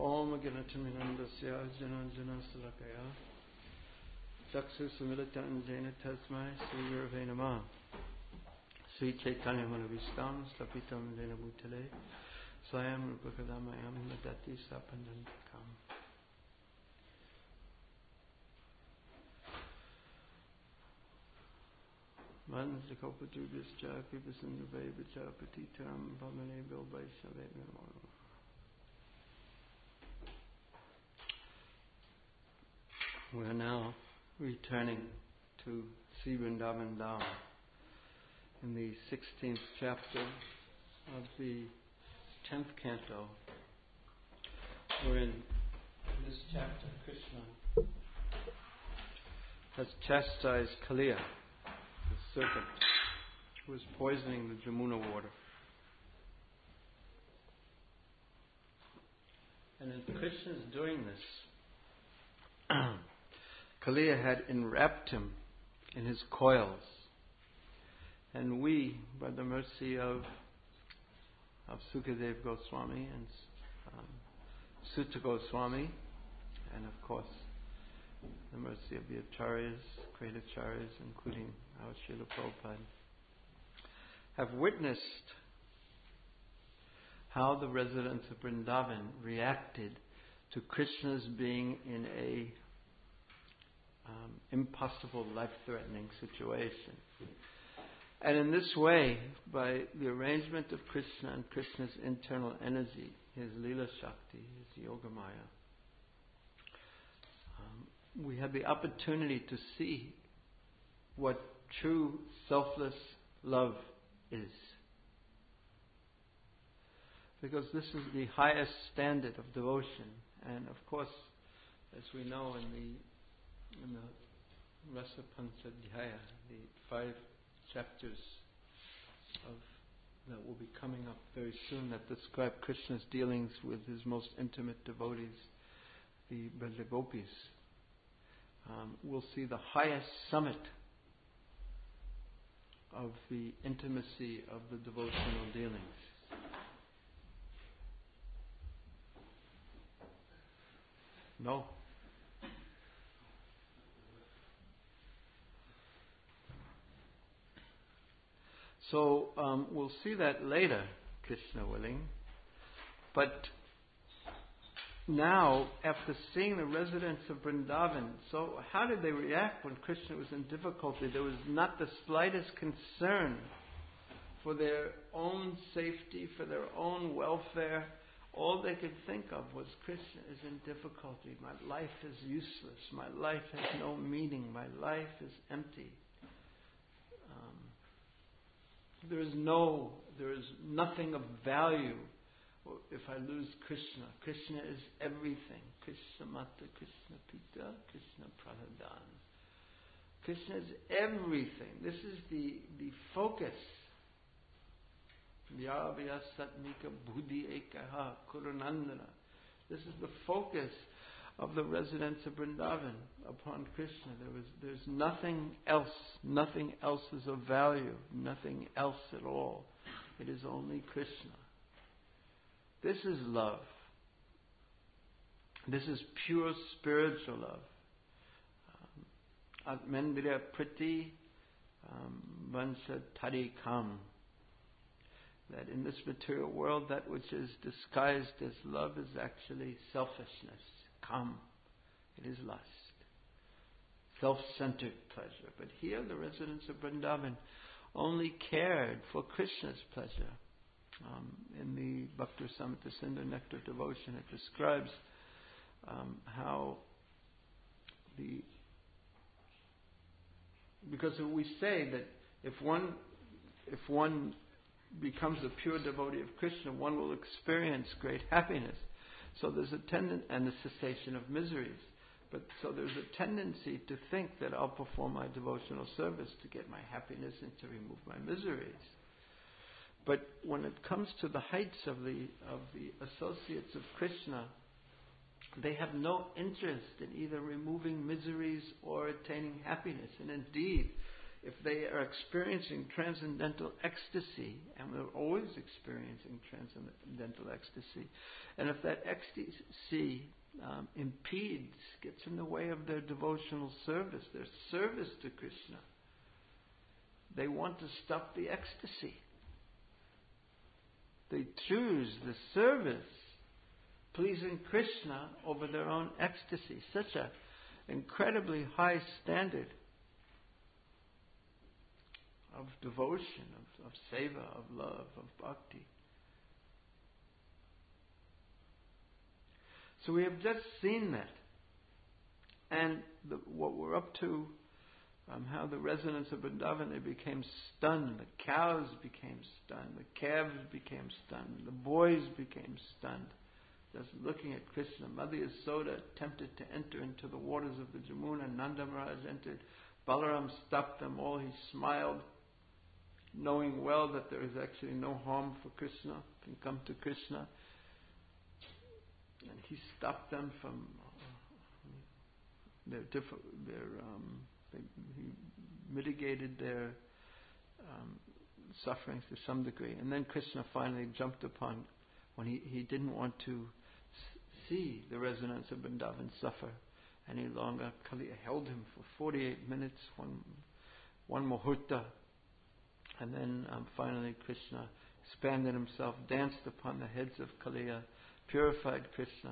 Om Ganataminandasya Jananjana Salakaya Chaksu Sumilitan Jena Tasmai Sri Gurave Namah Sri Chaitanya Manavistam Stapitam Jena Bhutale Swayam Rupakadamayam Nadati Sapandantakam. Manzikopatubhischa Kripasinduvaibhacha Patitam Vamane Bilbaishaved Namo. We are now returning to Sri Vrindavan Dham in the 16th chapter of the 10th canto, wherein in this chapter Krishna has chastised Kaliya, the serpent, who was poisoning the Jamuna water. And as Krishna is doing this, Kaliya had enwrapped him in his coils. And we, by the mercy of Sukadeva Goswami and Sutta Goswami, and of course the mercy of the Acharyas, great Acharyas, including our Srila Prabhupada, have witnessed how the residents of Vrindavan reacted to Krishna's being in a impossible, life-threatening situation. And in this way, by the arrangement of Krishna and Krishna's internal energy, his Leela Shakti, his Yogamaya, we have the opportunity to see what true selfless love is. Because this is the highest standard of devotion. And of course, as we know in the Rasa Panchadhyaya, the 5 chapters that will be coming up very soon that describe Krishna's dealings with his most intimate devotees, the Brajagopis, we'll see the highest summit of the intimacy of the devotional dealings. No. So we'll see that later, Krishna willing. But now, after seeing the residents of Vrindavan, so how did they react when Krishna was in difficulty? There was not the slightest concern for their own safety, for their own welfare. All they could think of was, Krishna is in difficulty. My life is useless. My life has no meaning. My life is empty. There is nothing of value if I lose Krishna. Krishna is everything. Krishna Mata, Krishna Pita, Krishna Pradhan. Krishna is everything. This is the focus. Vyavya Satmika Buddhi Ekaha Kurunandana. This is the focus of the residents of Vrindavan upon Krishna. There's nothing else. Nothing else is of value. Nothing else at all. It is only Krishna. This is love. This is pure spiritual love. Atmendriya Priti Vansha Tarikam. That in this material world, that which is disguised as love is actually selfishness. Kam. It is lust. Self-centered pleasure. But here the residents of Vrindavan only cared for Krishna's pleasure. In the Bhakti Samhita Sindhu Nectar Devotion, it describes how because we say that if one becomes a pure devotee of Krishna, one will experience great happiness. So there's and the cessation of miseries. But so there's a tendency to think that I'll perform my devotional service to get my happiness and to remove my miseries. But when it comes to the heights of the associates of Krishna, they have no interest in either removing miseries or attaining happiness. And indeed, if they are experiencing transcendental ecstasy, and we're always experiencing transcendental ecstasy, and if that ecstasy impedes, gets in the way of their devotional service, their service to Krishna, they want to stop the ecstasy. They choose the service, pleasing Krishna, over their own ecstasy. Such an incredibly high standard of devotion, of seva, of love, of bhakti. So we have just seen that. And what we're up to, how the residents of Vrindavan, they became stunned. The cows became stunned. The calves became stunned. The boys became stunned. Just looking at Krishna. Mother Yasoda attempted to enter into the waters of the Jamuna. Nanda Maharaj entered. Balaram stopped them all. He smiled, knowing well that there is actually no harm for Krishna, can come to Krishna. And he stopped them from he mitigated their sufferings to some degree. And then Krishna finally jumped upon, when he didn't want to see the residents of Vrindavan suffer any longer. Kaliya held him for 48 minutes, one muhurta. And then finally Krishna expanded himself, danced upon the heads of Kaliya, purified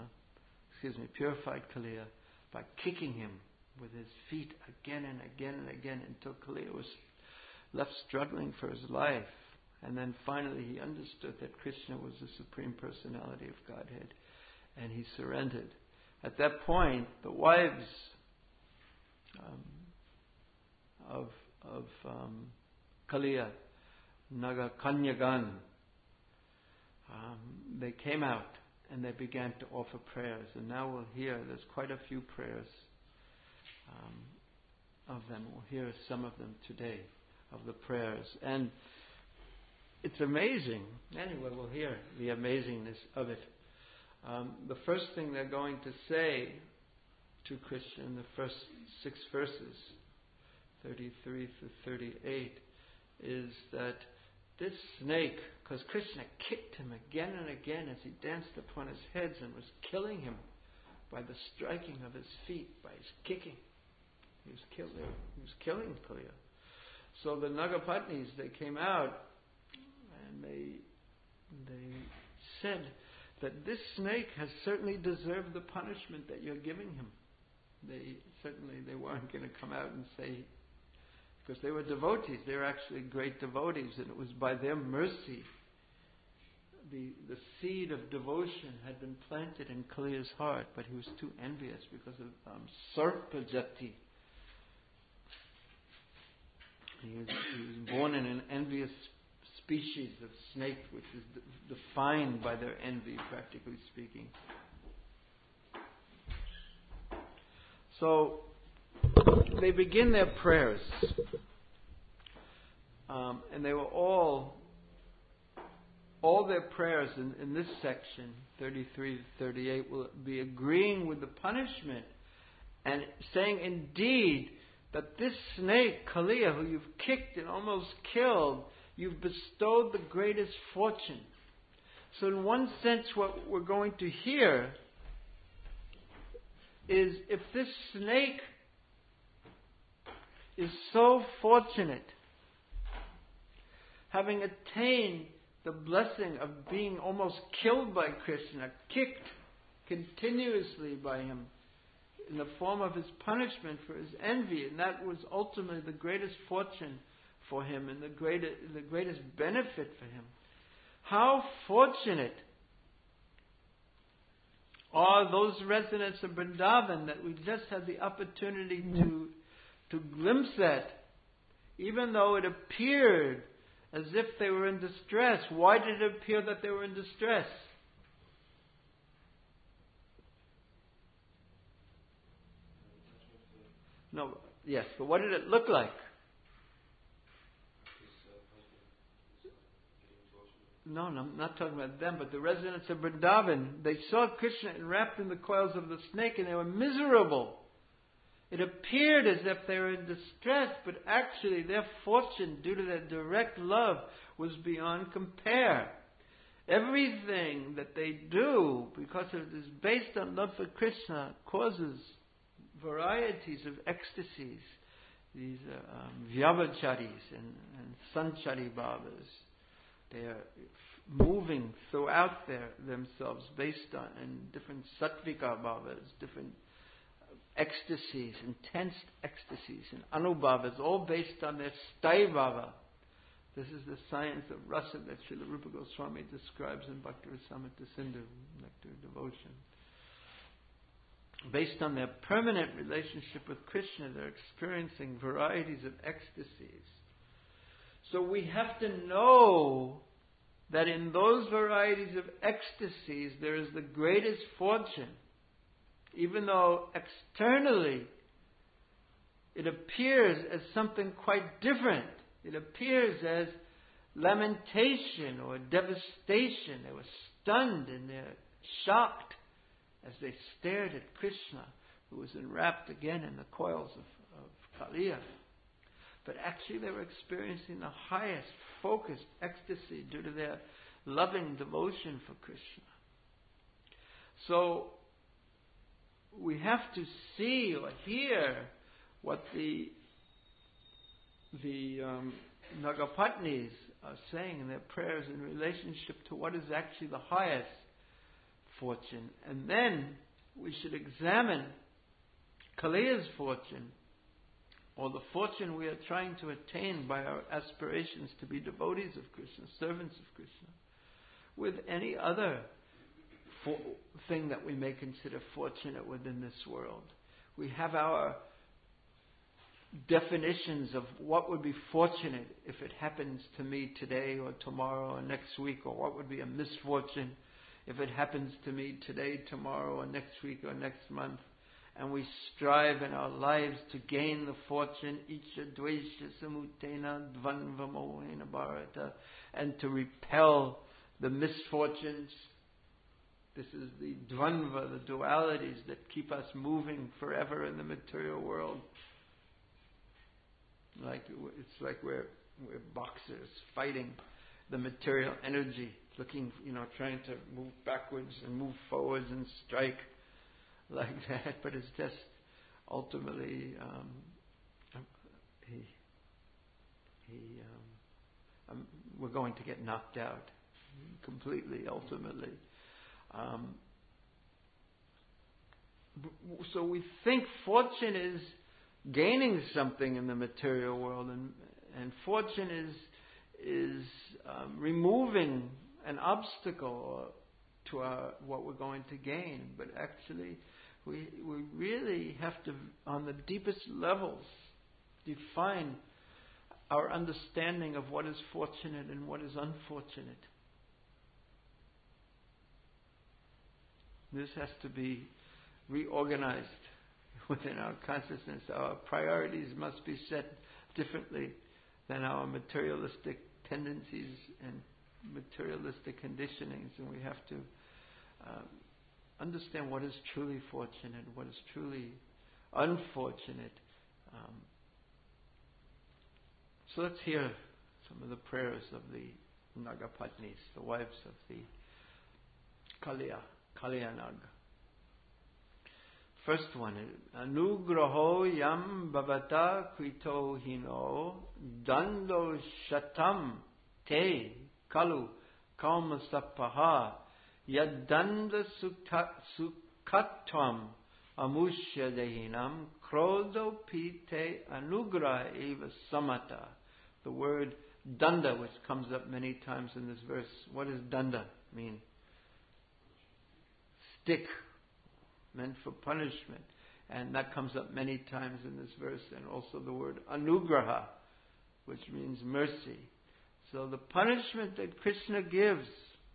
Kaliya by kicking him with his feet again and again and again until Kaliya was left struggling for his life. And then finally he understood that Krishna was the Supreme Personality of Godhead, and he surrendered. At that point, the wives of Kaliya, Naga Kanyagan, they came out and they began to offer prayers. And now we'll hear, there's quite a few prayers of them. We'll hear some of them today, of the prayers. And it's amazing. Anyway, we'll hear the amazingness of it. The first thing they're going to say to Krishna in the first 6 verses, 33 through 38, is that this snake, because Krishna kicked him again and again as he danced upon his heads and was killing him by the striking of his feet, by his kicking. He was killing Kaliya. So the Nagapatnis, they came out and they said that this snake has certainly deserved the punishment that you're giving him. They weren't going to come out and say, because they were devotees, they were actually great devotees, and it was by their mercy the seed of devotion had been planted in Kaliya's heart, but he was too envious because of Sarpajati. He was born in an envious species of snake, which is defined by their envy, practically speaking. So they begin their prayers, and they were all their prayers in this section, 33 to 38, will be agreeing with the punishment and saying, indeed, that this snake, Kaliya, who you've kicked and almost killed, you've bestowed the greatest fortune. So in one sense, what we're going to hear is, if this snake is so fortunate, having attained the blessing of being almost killed by Krishna, kicked continuously by him in the form of his punishment for his envy, and that was ultimately the greatest fortune for him and the greatest benefit for him. How fortunate are those residents of Vrindavan that we just had the opportunity to glimpse at, even though it appeared as if they were in distress. Why did it appear that they were in distress? No, yes, but what did it look like? No, I'm not talking about them, but the residents of Vrindavan, they saw Krishna enwrapped in the coils of the snake and they were miserable. It appeared as if they were in distress, but actually their fortune, due to their direct love, was beyond compare. Everything that they do, because it is based on love for Krishna, causes varieties of ecstasies. These Vyavacharis and Sanchari Bhavas. They are moving throughout themselves based on in different Sattvika Bhavas, different ecstasies, intense ecstasies, and Anubhavas, all based on their Sthai Bhava. This is the science of rasa that Srila Rupa Goswami describes in Bhakti-rasamrita Sindhu, Nectar of Devotion. Based on their permanent relationship with Krishna, they're experiencing varieties of ecstasies. So we have to know that in those varieties of ecstasies there is the greatest fortune. Even though externally it appears as something quite different. It appears as lamentation or devastation. They were stunned and they're shocked as they stared at Krishna, who was enwrapped again in the coils of Kaliya. But actually they were experiencing the highest focused ecstasy due to their loving devotion for Krishna. So we have to see or hear what the Nagapatnis are saying in their prayers in relationship to what is actually the highest fortune. And then we should examine Kaliya's fortune, or the fortune we are trying to attain by our aspirations to be devotees of Krishna, servants of Krishna, with any other thing that we may consider fortunate within this world. We have our definitions of what would be fortunate if it happens to me today or tomorrow or next week, or what would be a misfortune if it happens to me today, tomorrow, or next week, or next month. And we strive in our lives to gain the fortune, Icha Dvesha Samutena Dvanva Mohena Bharata, and to repel the misfortunes. This is the dvanva, the dualities that keep us moving forever in the material world. It's like we're boxers fighting the material energy, looking, trying to move backwards and move forwards and strike like that. But it's just ultimately we're going to get knocked out completely. Ultimately. So we think fortune is gaining something in the material world, and fortune is removing an obstacle to what we're going to gain. But actually, we really have to, on the deepest levels, define our understanding of what is fortunate and what is unfortunate. This has to be reorganized within our consciousness. Our priorities must be set differently than our materialistic tendencies and materialistic conditionings, and we have to understand what is truly fortunate, what is truly unfortunate. So let's hear some of the prayers of the Nagapatnis, the wives of the Kaliyanag. First one, Anugraho yam bhavata krito hino dando shatam te kalu kaumasapaha yadanda sukatvam amushya dehinam krodo pite anugraha eva samata. The word danda, which comes up many times in this verse. What does danda mean? Stick, meant for punishment. And that comes up many times in this verse. And also the word anugraha, which means mercy. So the punishment that Krishna gives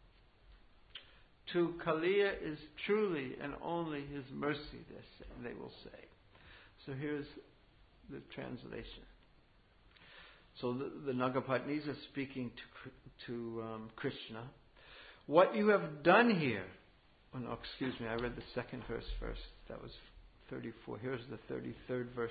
to Kaliya is truly and only His mercy, they will say. So here's the translation. So the Nagapatnis are speaking to Krishna. What you have done here... Oh no, excuse me, I read the second verse first. That was 34. Here's the 33rd verse.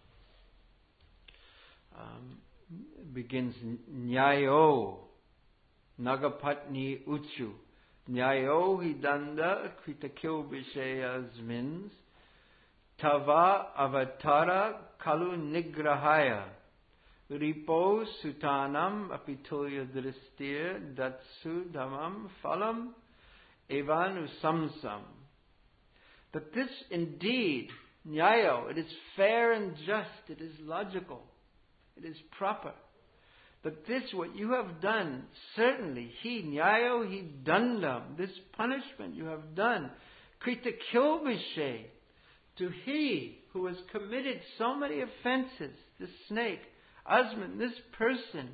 Begins Nyayo Nagapatni Uchu Nyayo Hidanda Kritakil Vishayasmins Tava Avatara Kalu Nigrahaya Ripo Sutanam Apitulya Dristir Datsu Dhamam Phalam Evanu Samsam. That this indeed, Nyayo, it is fair and just, it is logical, it is proper. That this, what you have done, certainly, Nyayo Dandam, this punishment you have done, Krita Kilvishe, to he who has committed so many offenses, this snake, Asman, this person,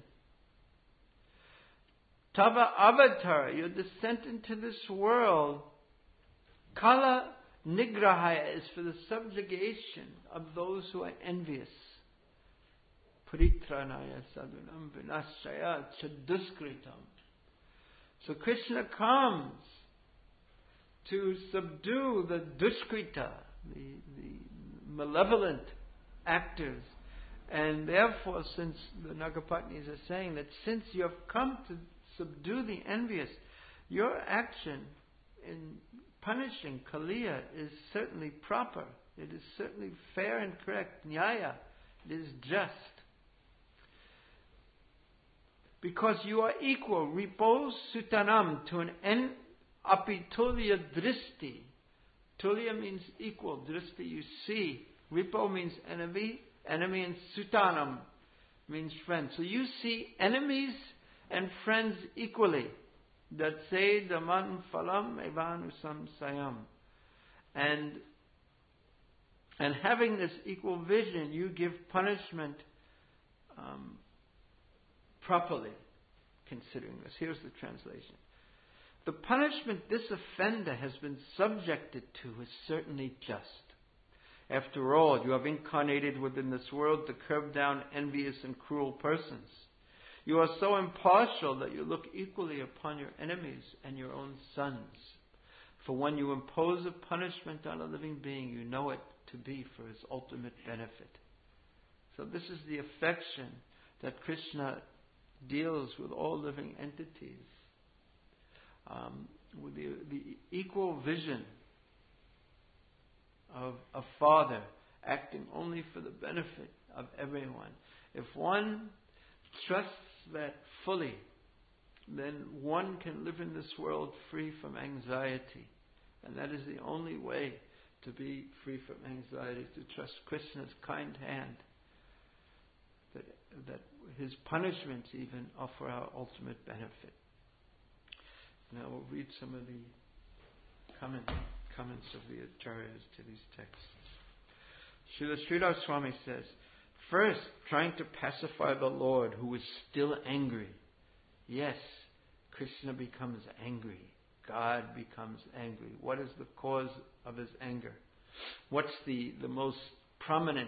Tava Avatar, your descent into this world, Kala Nigrahaya is for the subjugation of those who are envious. Paritranaya sadunam vinashaya chaduskritam. So Krishna comes to subdue the duskrita, the malevolent actors. And therefore, since the Nagapatnis are saying that since you have come to subdue the envious, your action in punishing Kaliya is certainly proper. It is certainly fair and correct. Nyaya. It is just. Because you are equal. Ripo Sutanam to an apitulya dristi. Tulya means equal. Dristi you see. Ripo means enemy. Enemy, and Sutanam means friend. So you see enemies and friends equally. That say Daman Phalam Evanusam Sayam. And having this equal vision, you give punishment properly, considering this. Here's the translation. The punishment this offender has been subjected to is certainly just. After all, you have incarnated within this world to curb down envious and cruel persons. You are so impartial that you look equally upon your enemies and your own sons. For when you impose a punishment on a living being, you know it to be for his ultimate benefit. So this is the affection that Krishna deals with all living entities. With the equal vision of a father acting only for the benefit of everyone. If one trusts that fully, then one can live in this world free from anxiety. And that is the only way to be free from anxiety, to trust Krishna's kind hand. That his punishments even are for our ultimate benefit. Now we'll read some of the comments of the Acharyas to these texts. Srila Sridhar Swami says, first, trying to pacify the Lord who is still angry. Yes, Krishna becomes angry. God becomes angry. What is the cause of his anger? What's the most prominent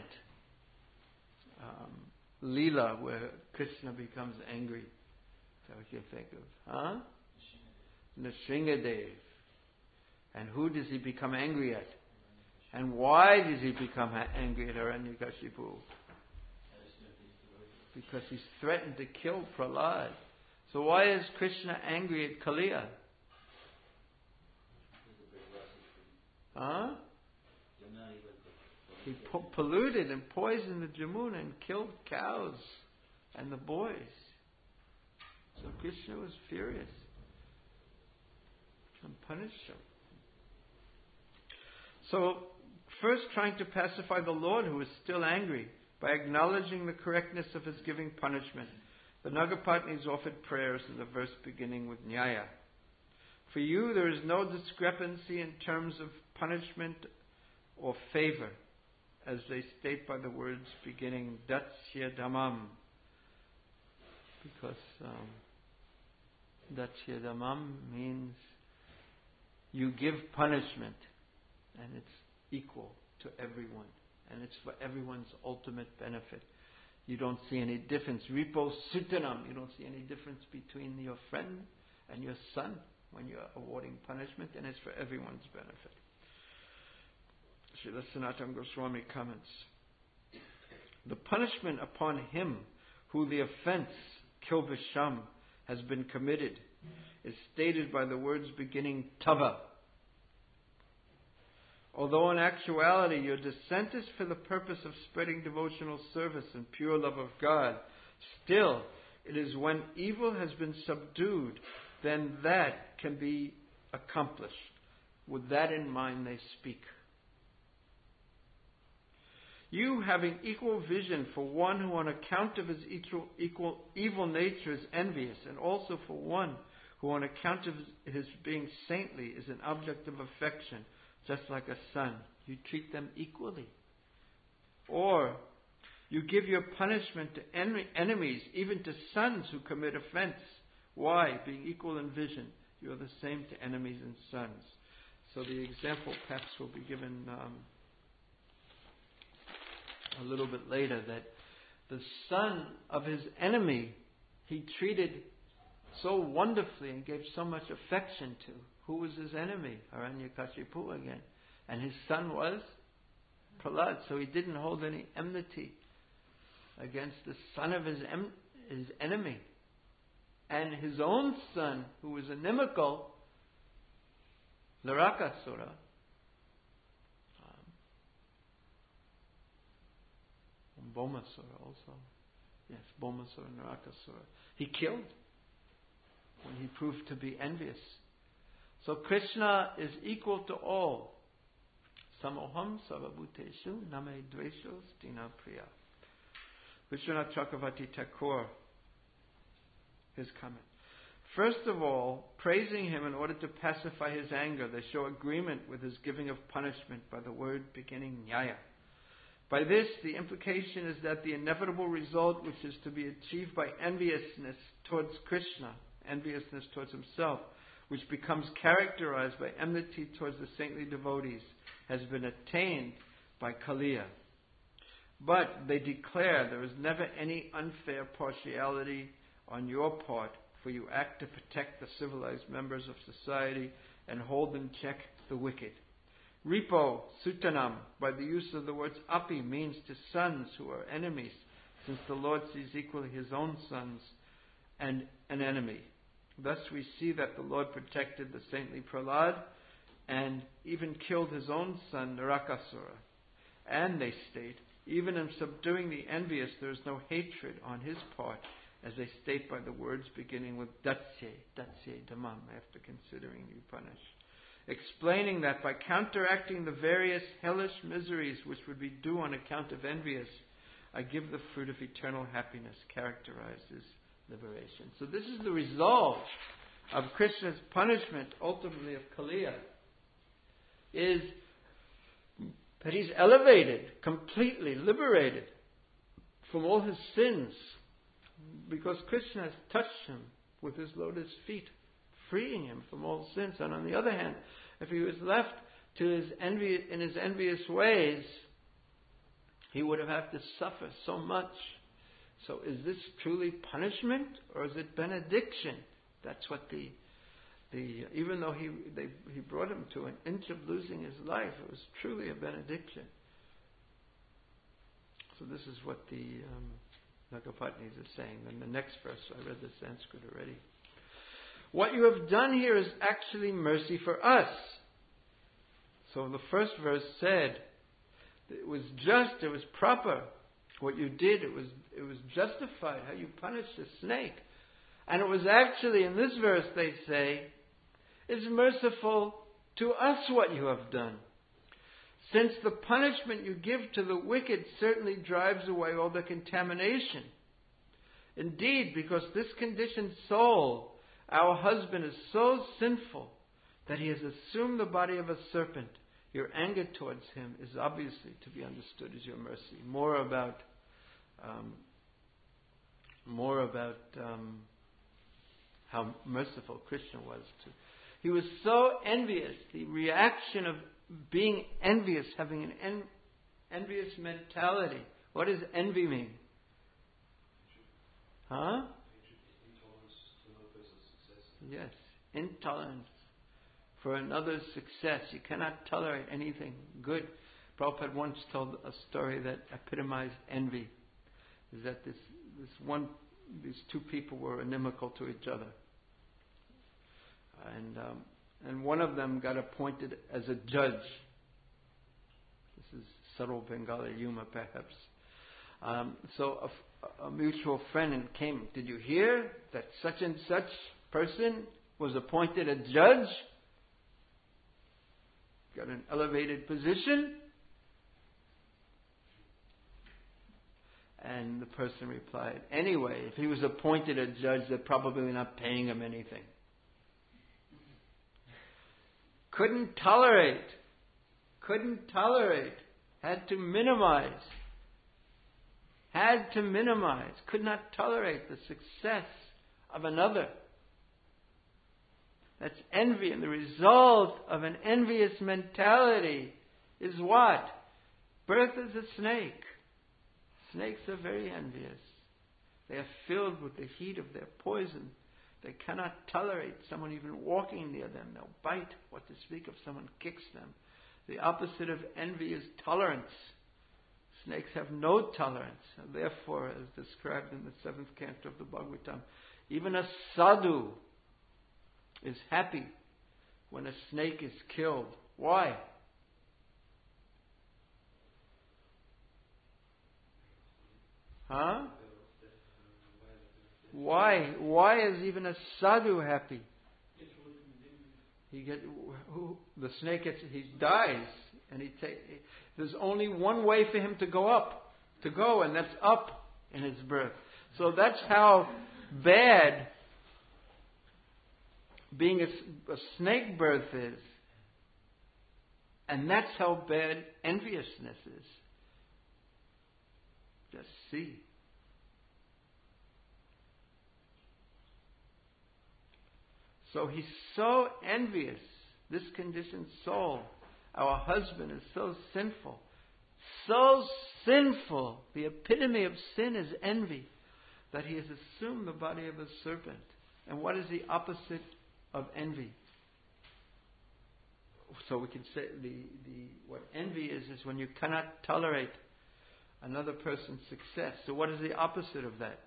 Leela where Krishna becomes angry? Is that what you think of? Huh? Nrsingadev. And who does he become angry at? And why does he become angry at Hiranyakashipu? Because he's threatened to kill Prahlad. So why is Krishna angry at Kaliya? Huh? He polluted and poisoned the Jamuna and killed cows and the boys. So Krishna was furious and punished him. So, first trying to pacify the Lord who is still angry by acknowledging the correctness of his giving punishment. The Nagapatnis offered prayers in the verse beginning with Nyaya. For you there is no discrepancy in terms of punishment or favor, as they state by the words beginning Datsya Dhammam. Because Datsya Dhammam means you give punishment and it's equal to everyone. And it's for everyone's ultimate benefit. You don't see any difference. Ripo Sutanam. You don't see any difference between your friend and your son when you're awarding punishment, and it's for everyone's benefit. Srila Sanatana Goswami comments, the punishment upon him who the offense, kilvisham, has been committed is stated by the words beginning tava. Although in actuality your descent is for the purpose of spreading devotional service and pure love of God, still it is when evil has been subdued, then that can be accomplished. With that in mind they speak. You, having equal vision for one who on account of his evil nature is envious, and also for one who on account of his being saintly is an object of affection, just like a son, you treat them equally. Or you give your punishment to enemies, even to sons who commit offense. Why? Being equal in vision, you are the same to enemies and sons. So the example perhaps will be given a little bit later, that the son of his enemy he treated so wonderfully and gave so much affection to. Who was his enemy? Hiranyakashipu again. And his son was Prahlad. So he didn't hold any enmity against the son of his enemy. And his own son, who was inimical, Narakasura, Bhaumasura also. Yes, Bhaumasura, Narakasura. He killed when he proved to be envious. So Krishna is equal to all. Samoham sarvabhuteshu name dvesho stina priya. Vishwanath Chakravarti Thakur, his comment. First of all, praising him in order to pacify his anger, they show agreement with his giving of punishment by the word beginning nyaya. By this, the implication is that the inevitable result which is to be achieved by enviousness towards Krishna, enviousness towards himself, which becomes characterized by enmity towards the saintly devotees, has been attained by Kaliya. But they declare there is never any unfair partiality on your part, for you act to protect the civilized members of society and hold in check the wicked. Ripo Sutanam, by the use of the words api, means to sons who are enemies, since the Lord sees equally his own sons and an enemy. Thus we see that the Lord protected the saintly Prahlad and even killed his own son Narakasura. And they state, even in subduing the envious, there is no hatred on his part, as they state by the words beginning with Datsye Damam, after considering you punish. Explaining that by counteracting the various hellish miseries which would be due on account of envious, I give the fruit of eternal happiness, characterized as liberation. So this is the result of Krishna's punishment, ultimately of Kaliya, is that he's elevated, completely liberated from all his sins, because Krishna has touched him with his lotus feet, freeing him from all sins. And on the other hand, if he was left to his envious ways, he would have had to suffer so much. So is this truly punishment or is it benediction? That's what even though he brought him to an inch of losing his life, it was truly a benediction. So this is what the Nagapatnis are saying. Then the next verse, I read the Sanskrit already. What you have done here is actually mercy for us. So the first verse said it was just, it was proper. What you did, it was justified, how you punished the snake. And it was actually, in this verse they say, it's merciful to us what you have done. Since the punishment you give to the wicked certainly drives away all the contamination. Indeed, because this conditioned soul, our husband, is so sinful that he has assumed the body of a serpent, your anger towards him is obviously to be understood as your mercy. More about how merciful Krishna was to. He was so envious. The reaction of being envious, having an envious mentality. What does envy mean? Huh? Yes, intolerance for another's success. You cannot tolerate anything good. Prabhupada once told a story that epitomized envy. Is that these two people were inimical to each other, and one of them got appointed as a judge. This is subtle Bengali humor, perhaps. So a mutual friend came. Did you hear that such and such person was appointed a judge? Got an elevated position? And the person replied, anyway, if he was appointed a judge, they're probably not paying him anything. Couldn't tolerate, had to minimize, could not tolerate the success of another. That's envy, and the result of an envious mentality is what? Birth is a snake. Snakes are very envious. They are filled with the heat of their poison. They cannot tolerate someone even walking near them. They'll bite, what to speak of someone kicks them. The opposite of envy is tolerance. Snakes have no tolerance. And therefore, as described in the 7th canto of the Bhagavatam, even a sadhu is happy when a snake is killed. Why? Huh? Why is even a sadhu happy? The snake he dies, and there's only one way for him to go, and that's up in his birth. So that's how bad being a snake birth is. And that's how bad enviousness is. Just see. So he's so envious. This conditioned soul, our husband, is so sinful. So sinful. The epitome of sin is envy. That he has assumed the body of a serpent. And what is the opposite of envy? So we can say what envy is when you cannot tolerate another person's success. So what is the opposite of that?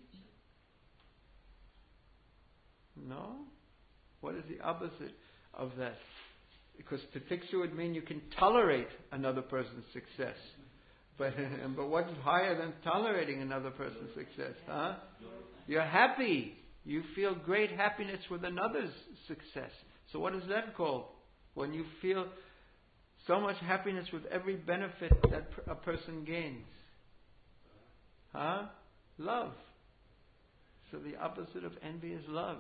No? What is the opposite of that? Because titiksha would mean you can tolerate another person's success. But what's higher than tolerating another person's success? Huh? You're happy. You feel great happiness with another's success. So what is that called? When you feel so much happiness with every benefit that a person gains. Huh? Love. So the opposite of envy is love.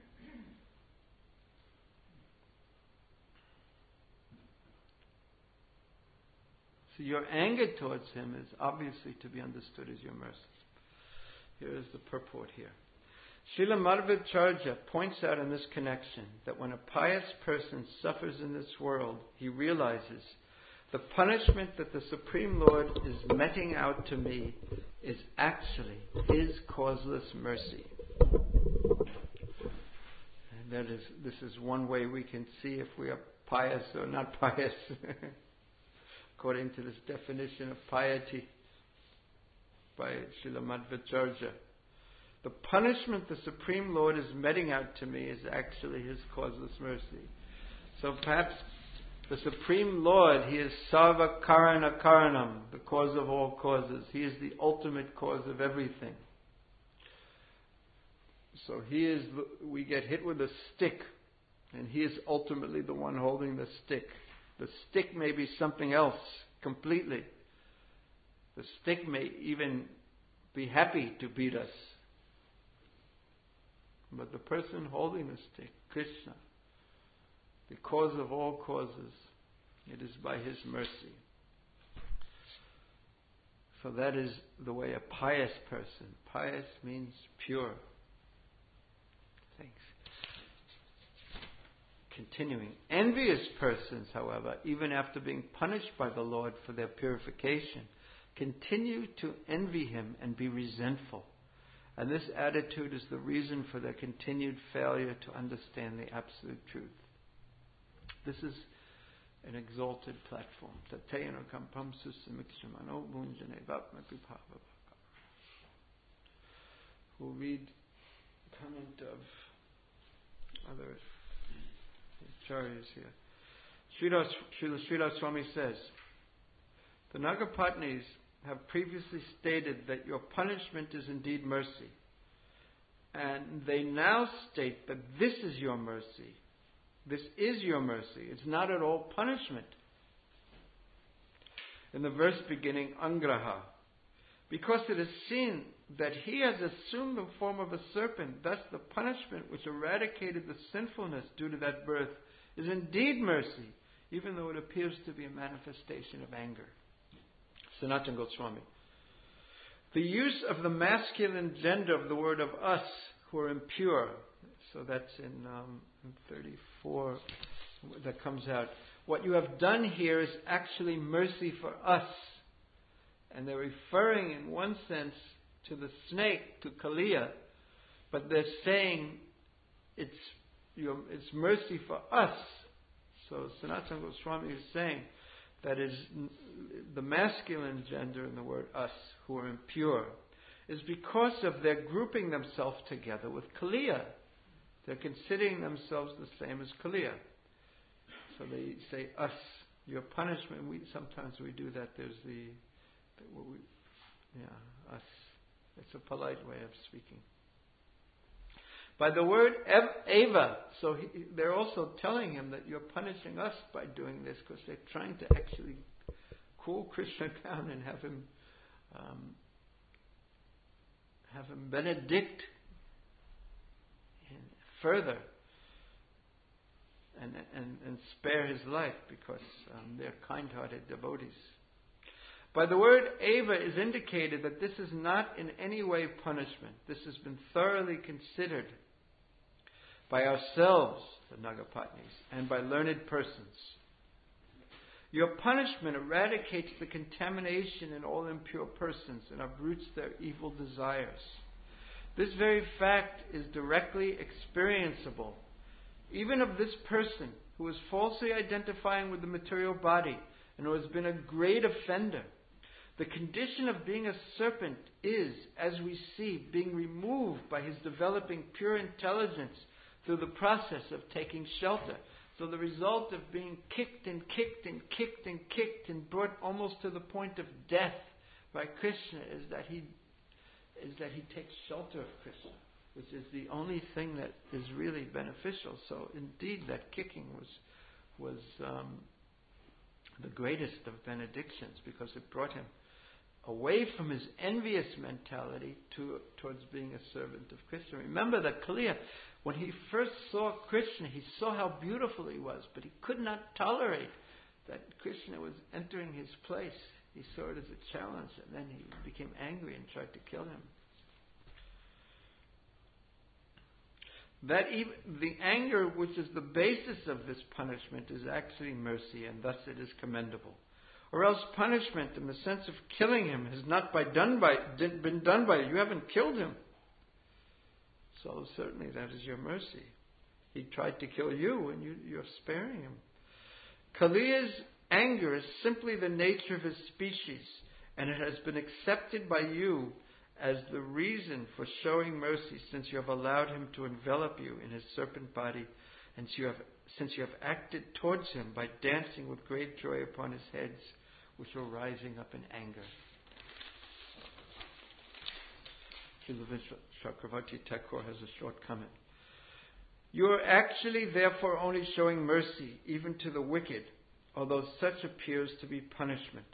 So your anger towards him is obviously to be understood as your mercy. Here is the purport here. Srila Madhvacharya points out in this connection that when a pious person suffers in this world, he realizes the punishment that the Supreme Lord is meting out to me is actually His causeless mercy. And this is one way we can see if we are pious or not pious, according to this definition of piety by Srila Madhvacharya. The punishment the Supreme Lord is meting out to me is actually His causeless mercy. So perhaps the Supreme Lord, He is Sarva Karana Karanam, the cause of all causes. He is the ultimate cause of everything. So we get hit with a stick, and He is ultimately the one holding the stick. The stick may be something else completely. The stick may even be happy to beat us. But the person holding the stick, Krishna, the cause of all causes, it is by His mercy. So that is the way a pious person. Pious means pure. Thanks. Continuing. Envious persons, however, even after being punished by the Lord for their purification, continue to envy Him and be resentful. And this attitude is the reason for their continued failure to understand the absolute truth. This is an exalted platform. Tateyana kampam susamikshimano bunjane vapmapipava. We'll read the comment of other acharyas here. Srila Sridhar Swami says, the Nagapatnis have previously stated that your punishment is indeed mercy. And they now state that this is your mercy. This is your mercy. It's not at all punishment. In the verse beginning, Angraha, because it is seen that he has assumed the form of a serpent, thus the punishment which eradicated the sinfulness due to that birth is indeed mercy, even though it appears to be a manifestation of anger. Sanatana Goswami. The use of the masculine gender of the word of us who are impure, so that's in 34 that comes out. What you have done here is actually mercy for us. And they're referring in one sense to the snake, to Kaliya, but they're saying it's mercy for us. So Sanatana Goswami is saying that is the masculine gender in the word us, who are impure, is because of their grouping themselves together with Kaliya. They're considering themselves the same as Kaliya. So they say us, your punishment. Sometimes we do that. There's us. It's a polite way of speaking. By the word Eva, so they're also telling him that you're punishing us by doing this, because they're trying to actually cool Krishna down and have him benedict further and spare his life, because they're kind-hearted devotees. By the word Eva is indicated that this is not in any way punishment. This has been thoroughly considered by ourselves, the Nagapatnis, and by learned persons. Your punishment eradicates the contamination in all impure persons and uproots their evil desires. This very fact is directly experienceable, even of this person who is falsely identifying with the material body and who has been a great offender. The condition of being a serpent is, as we see, being removed by his developing pure intelligence through the process of taking shelter. So the result of being kicked and kicked and kicked and kicked and brought almost to the point of death by Krishna is that he takes shelter of Krishna, which is the only thing that is really beneficial. So indeed that kicking was the greatest of benedictions, because it brought him away from his envious mentality towards being a servant of Krishna. Remember that Kaliya, when he first saw Krishna, he saw how beautiful he was, but he could not tolerate that Krishna was entering his place. He saw it as a challenge, and then he became angry and tried to kill him. The anger which is the basis of this punishment is actually mercy, and thus it is commendable. Or else punishment in the sense of killing him has not been done by you. You haven't killed him. So certainly that is your mercy. He tried to kill you and you're sparing him. Kaliya's anger is simply the nature of his species, and it has been accepted by you as the reason for showing mercy, since you have allowed him to envelop you in his serpent body, and since you have acted towards him by dancing with great joy upon his heads, which were rising up in anger. Chakravarti Thakur has a short comment. You are actually therefore only showing mercy even to the wicked, although such appears to be punishment.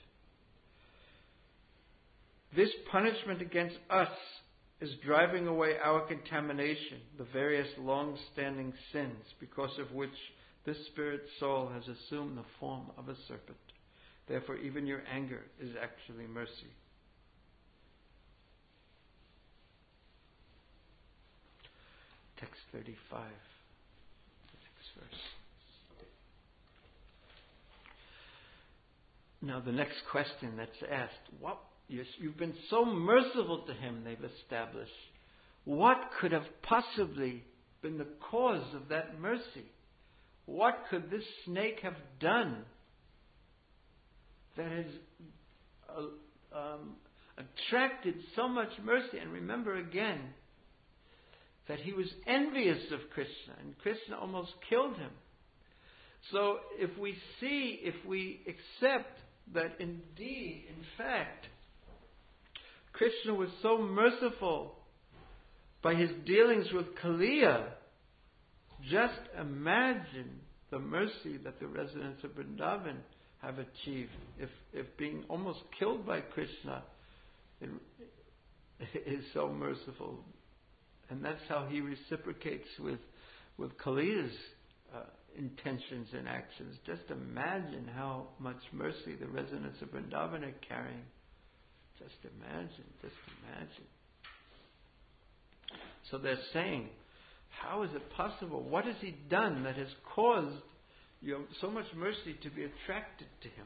This punishment against us is driving away our contamination, the various long-standing sins, because of which this spirit soul has assumed the form of a serpent. Therefore, even your anger is actually mercy. Text 35, the next verse. Now, the next question that's asked, you've been so merciful to him, they've established. What could have possibly been the cause of that mercy? What could this snake have done that has attracted so much mercy. And remember again that he was envious of Krishna, and Krishna almost killed him. So if we accept that indeed, in fact, Krishna was so merciful by his dealings with Kaliya, just imagine the mercy that the residents of Vrindavan have achieved. If being almost killed by Krishna is so merciful. And that's how he reciprocates with Kaliya's intentions and actions. Just imagine how much mercy the residents of Vrindavan are carrying. Just imagine. So they're saying, how is it possible? What has he done that has caused so much mercy to be attracted to him?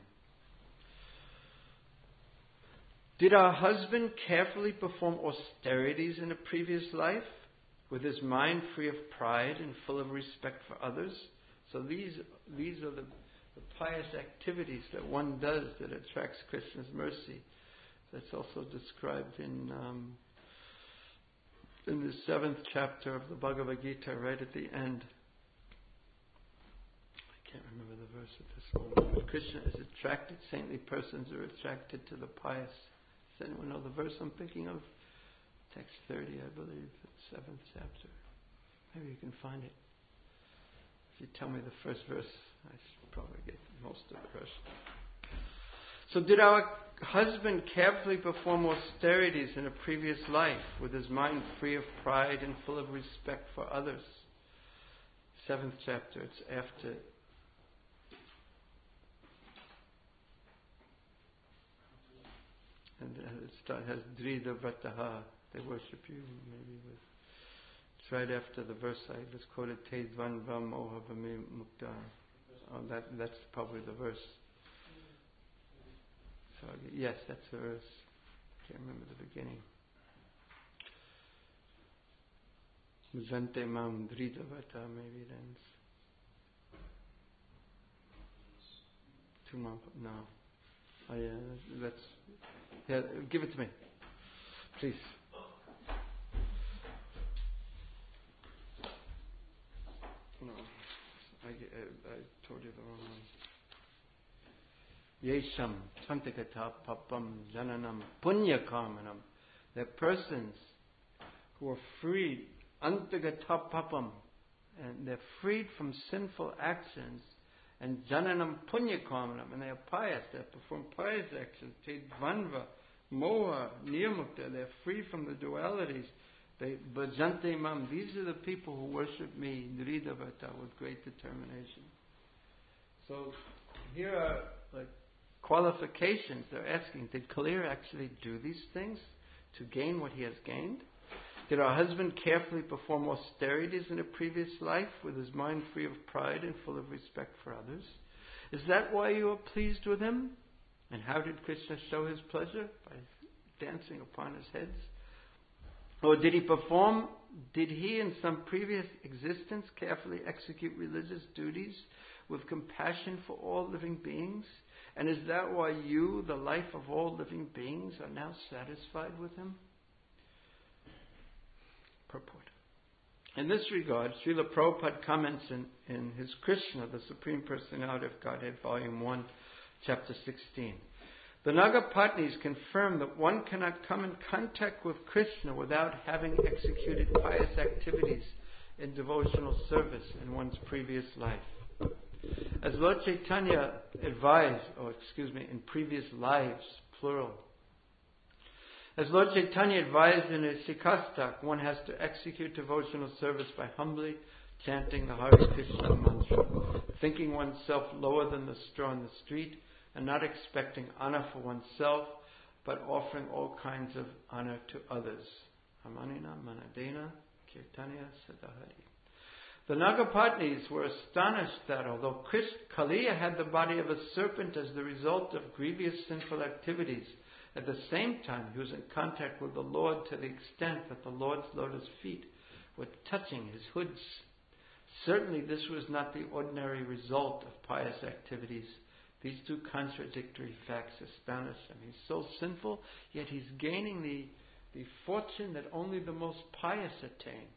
Did our husband carefully perform austerities in a previous life, with his mind free of pride and full of respect for others? So these are the pious activities that one does that attracts Krishna's mercy. That's also described in the 7th chapter of the Bhagavad Gita, right at the end. I can't remember the verse at this moment. But Krishna is attracted, saintly persons are attracted to the pious. Does anyone know the verse I'm thinking of? Text 30, I believe, the 7th chapter. Maybe you can find it. If you tell me the first verse, I should probably get most of the verse. So did our husband carefully perform austerities in a previous life, with his mind free of pride and full of respect for others? 7th chapter, it's after. And it has Drida Vrataha, they worship you, maybe with. It's right after the verse I just quoted, Te Dvanva Moha Vami Mukta. Oh, that's probably the verse. So, yes, that's the verse. I can't remember the beginning. Muzante Mam Drida Vata, maybe it ends. No. Oh, yeah, yeah, give it to me, please. No, I told you the wrong one. Yesham Santikata Papam Jananam Punya Kamanam. They're persons who are freed, Antagata Papam, and they're freed from sinful actions, and Jananam Punya Kamanam, and they are pious, they perform pious actions, Te Dvanva, Moha, Niyamukta, they're free from the dualities. They Bhajante Mam, these are the people who worship me, Nridavata, with great determination. So here are like qualifications. They're asking, did Kaliya actually do these things to gain what he has gained? Did our husband carefully perform austerities in a previous life, with his mind free of pride and full of respect for others? Is that why you are pleased with him? And how did Krishna show his pleasure? By dancing upon his heads? Or did he in some previous existence carefully execute religious duties with compassion for all living beings? And is that why you, the life of all living beings, are now satisfied with him? Purport. In this regard, Srila Prabhupada comments in his Krishna, the Supreme Personality of Godhead, Volume 1, Chapter 16. The Nagapatnis confirm that one cannot come in contact with Krishna without having executed pious activities in devotional service in one's previous life. As Lord Chaitanya advised, in previous lives, plural. As Lord Chaitanya advised in his Sikastak, one has to execute devotional service by humbly chanting the Hare Krishna mantra, thinking oneself lower than the straw in the street, and not expecting honor for oneself, but offering all kinds of honor to others. Amanina Manadena Kirtanya Sadahari. The Nagapatnis were astonished that although Kaliya had the body of a serpent as the result of grievous sinful activities, at the same time he was in contact with the Lord to the extent that the Lord's lotus feet were touching his hoods. Certainly this was not the ordinary result of pious activities These two contradictory facts astonish him. He's so sinful, yet he's gaining the fortune that only the most pious attain.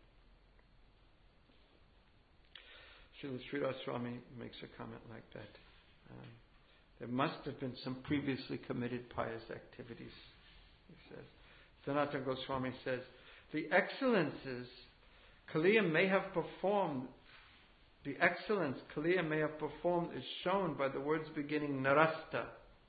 Srila Sridhar Swami makes a comment like that. There must have been some previously committed pious activities, he says. Sanatana Goswami says, the excellences Kaliya may have performed, the excellence Kaliya may have performed is shown by the words beginning Narasta,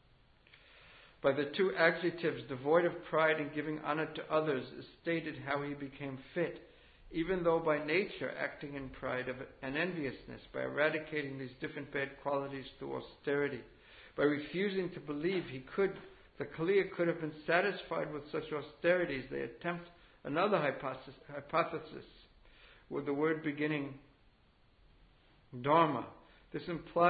by the two adjectives devoid of pride and giving honor to others is stated how he became fit, even though by nature acting in pride and enviousness, by eradicating these different bad qualities through austerity, by refusing to believe the Kaliya could have been satisfied with such austerities. They attempt another hypothesis with the word beginning Dharma. The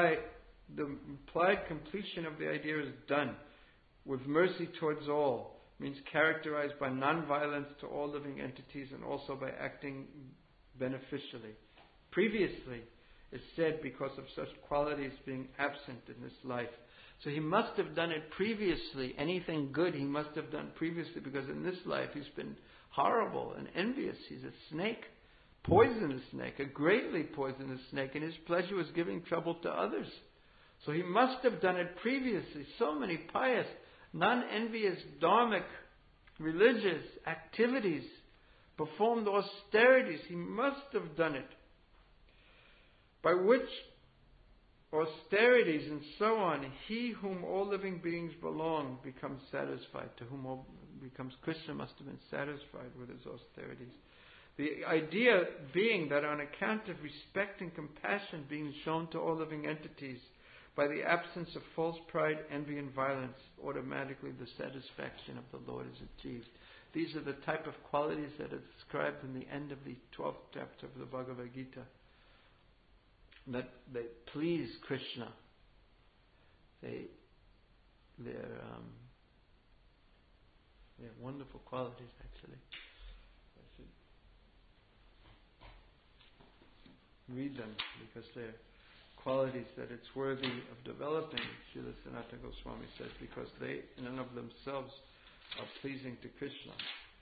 implied completion of the idea is done with mercy towards all, means characterized by non-violence to all living entities and also by acting beneficially. Previously, it's said because of such qualities being absent in this life. So he must have done it previously. Anything good he must have done previously, because in this life he's been horrible and envious. He's a snake, poisonous snake, a greatly poisonous snake, and his pleasure was giving trouble to others. So he must have done it previously. So many pious, non-envious, dharmic, religious activities, performed austerities. He must have done it. By which austerities and so on, he whom all living beings belong becomes satisfied. To whom all becomes Krishna must have been satisfied with his austerities. The idea being that on account of respect and compassion being shown to all living entities, by the absence of false pride, envy and violence, automatically the satisfaction of the Lord is achieved. These are the type of qualities that are described in the end of the 12th chapter of the Bhagavad Gita. That they please Krishna. They're wonderful qualities, actually. I should read them because they're qualities that it's worthy of developing, Srila Sanatana Goswami says, because they in and of themselves are pleasing to Krishna.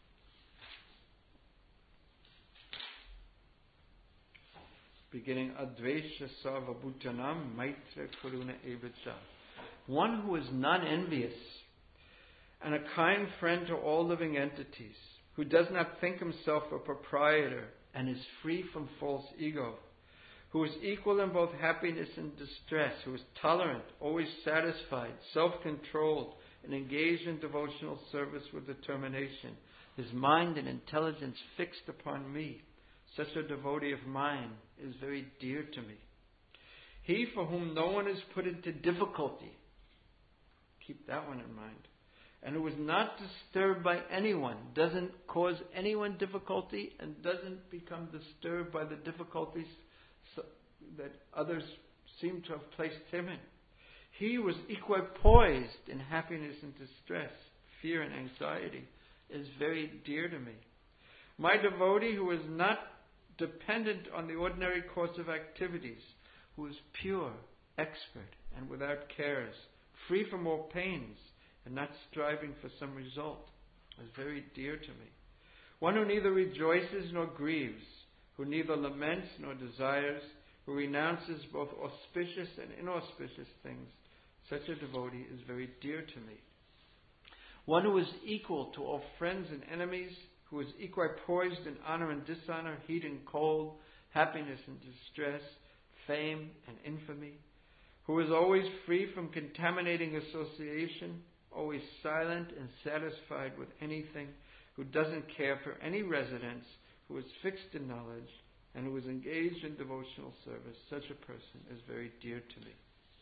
Beginning Advesha Sarva Bhutanam Maitra Karuna Evacha. One who is non-envious and a kind friend to all living entities, who does not think himself a proprietor and is free from false ego, who is equal in both happiness and distress, who is tolerant, always satisfied, self-controlled, and engaged in devotional service with determination, his mind and intelligence fixed upon me. Such a devotee of mine is very dear to me. He for whom no one is put into difficulty, keep that one in mind, and who is not disturbed by anyone, doesn't cause anyone difficulty, and doesn't become disturbed by the difficulties that others seem to have placed him in. He was equipoised in happiness and distress, fear and anxiety, is very dear to me. My devotee who is not dependent on the ordinary course of activities, who is pure, expert, and without cares, free from all pains, and not striving for some result, is very dear to me. One who neither rejoices nor grieves, who neither laments nor desires, who renounces both auspicious and inauspicious things, such a devotee is very dear to me. One who is equal to all friends and enemies, who is equipoised in honor and dishonor, heat and cold, happiness and distress, fame and infamy, who is always free from contaminating association, always silent and satisfied with anything, who doesn't care for any residence, who is fixed in knowledge, and who is engaged in devotional service, such a person is very dear to me.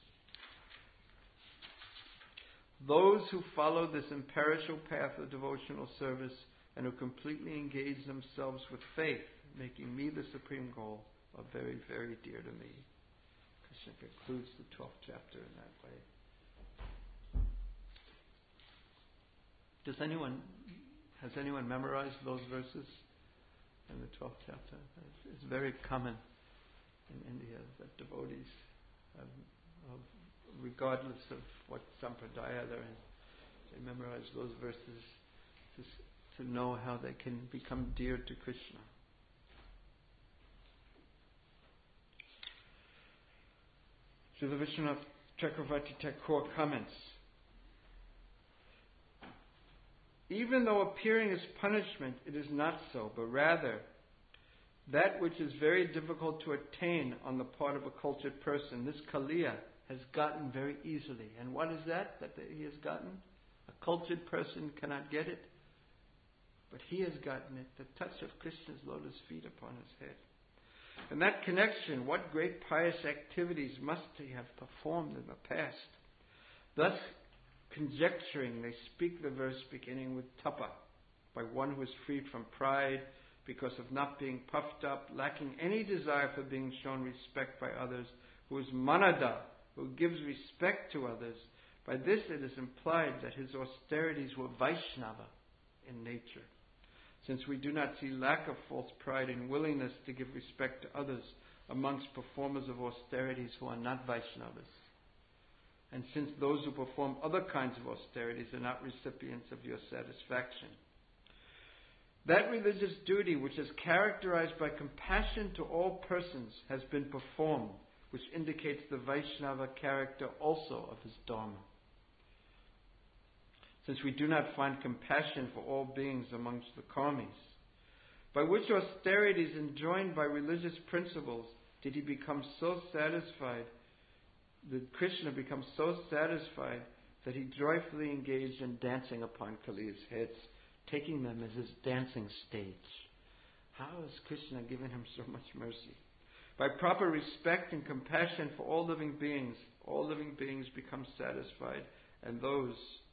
Those who follow this imperishable path of devotional service and who completely engage themselves with faith, making me the supreme goal, are very, very dear to me. Krishna concludes the 12th chapter in that way. Has anyone memorized those verses in the 12th chapter? It's very common in India that devotees have regardless of what sampradaya they're in. They memorize those verses to know how they can become dear to Krishna. Srila Vishwanath Chakravarti Thakur comments, even though appearing as punishment, it is not so, but rather that which is very difficult to attain on the part of a cultured person, this Kaliya has gotten very easily. And what is that he has gotten? A cultured person cannot get it, but he has gotten it, the touch of Krishna's lotus feet upon his head. And that connection, what great pious activities must he have performed in the past. Thus, conjecturing, they speak the verse beginning with tapa, by one who is freed from pride, because of not being puffed up, lacking any desire for being shown respect by others, who is manada, who gives respect to others. By this it is implied that his austerities were Vaishnava in nature, since we do not see lack of false pride and willingness to give respect to others amongst performers of austerities who are not Vaishnavas. And since those who perform other kinds of austerities are not recipients of your satisfaction. That religious duty which is characterized by compassion to all persons has been performed, which indicates the Vaishnava character also of his Dharma. Since we do not find compassion for all beings amongst the karmis, by which austerities enjoined by religious principles did he become so satisfied, did Krishna become so satisfied that he joyfully engaged in dancing upon Kali's heads, taking them as his dancing stage. How has Krishna given him so much mercy? By proper respect and compassion for all living beings become satisfied, and those,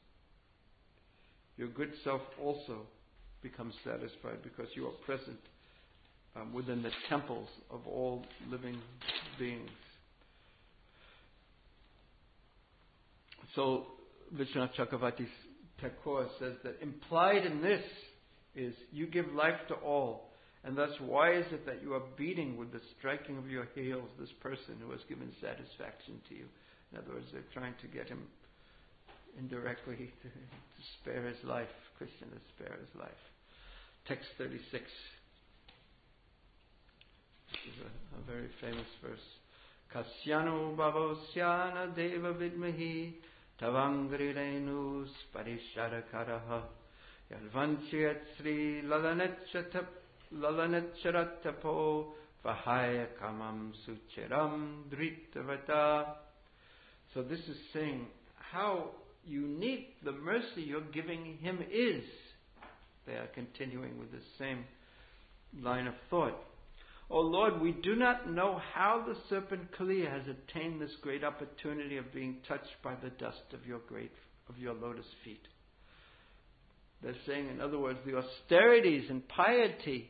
your good self also becomes satisfied because you are present within the temples of all living beings. So Vishwanath Chakravarti Thakur says that implied in this is you give life to all, and thus why is it that you are beating with the striking of your heels this person who has given satisfaction to you? In other words, they're trying to get him indirectly to spare his life, Krishna to spare his life. Text 36. This is a very famous verse. Kasyano bhavosyana deva vidmahi tavangrirenus parishadakaraha yalvanchiyat sri lalanetcharatapo vahaya kamam suchiram dritavata. So this is saying how unique the mercy you're giving him is. They are continuing with the same line of thought. O Lord, we do not know how the serpent Kaliya has attained this great opportunity of being touched by the dust of your lotus feet. They're saying, in other words, the austerities and piety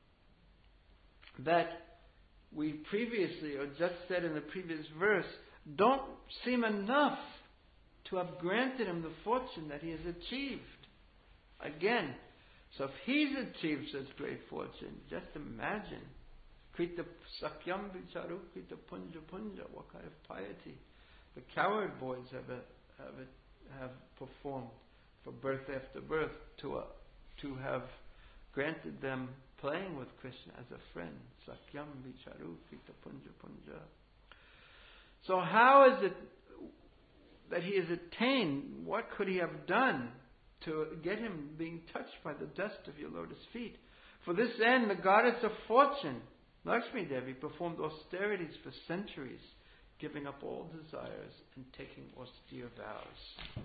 that we previously, or just said in the previous verse, don't seem enough to have granted him the fortune that he has achieved. Again, so if he's achieved such great fortune, just imagine. Krita Sakyam Vicharu, Krita Punja Punja, what kind of piety the coward boys have performed for birth after birth to have granted them playing with Krishna as a friend. Sakyam Vicharu, Krita Punja Punja. So how is it that he has attained? What could he have done to get him being touched by the dust of your lotus feet? For this end, the goddess of fortune, Lakshmi Devi, performed austerities for centuries, giving up all desires and taking austere vows.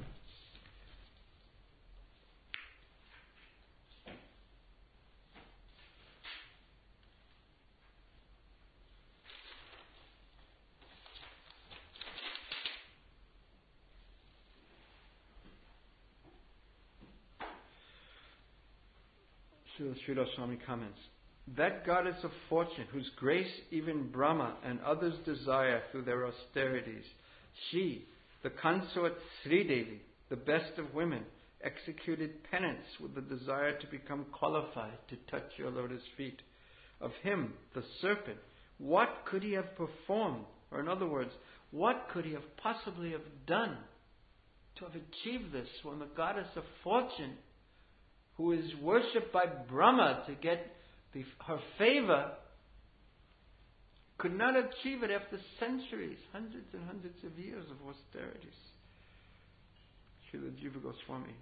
Srila Swami comments, that goddess of fortune, whose grace even Brahma and others desire through their austerities, she, the consort Sri Devi, the best of women, executed penance with the desire to become qualified to touch your lotus feet. Of him, the serpent, what could he have performed? Or in other words, What could he have possibly have done to have achieved this when the goddess of fortune, who is worshipped by Brahma to get her favor, could not achieve it after centuries, hundreds and hundreds of years of austerities? Srila Jiva Goswami.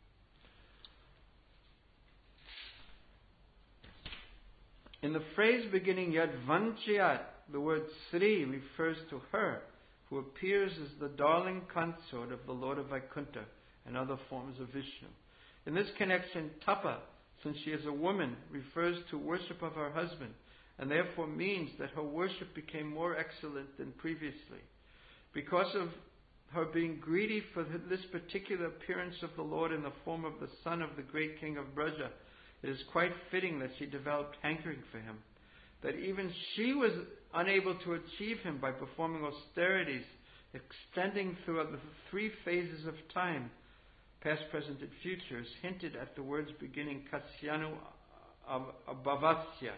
In the phrase beginning Yad Vanchayat, the word Sri refers to her, who appears as the darling consort of the Lord of Vaikuntha and other forms of Vishnu. In this connection, Tapa, since she is a woman, refers to worship of her husband, and therefore means that her worship became more excellent than previously. Because of her being greedy for this particular appearance of the Lord in the form of the son of the great king of Braja, it is quite fitting that she developed hankering for him. That even she was unable to achieve him by performing austerities extending throughout the 3 phases of time, past, present, and future, is hinted at the words beginning Kasyanu Abhavasya.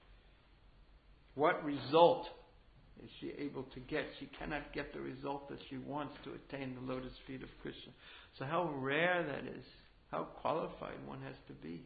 What result is she able to get? She cannot get the result that she wants to attain the lotus feet of Krishna. So how rare that is. How qualified one has to be.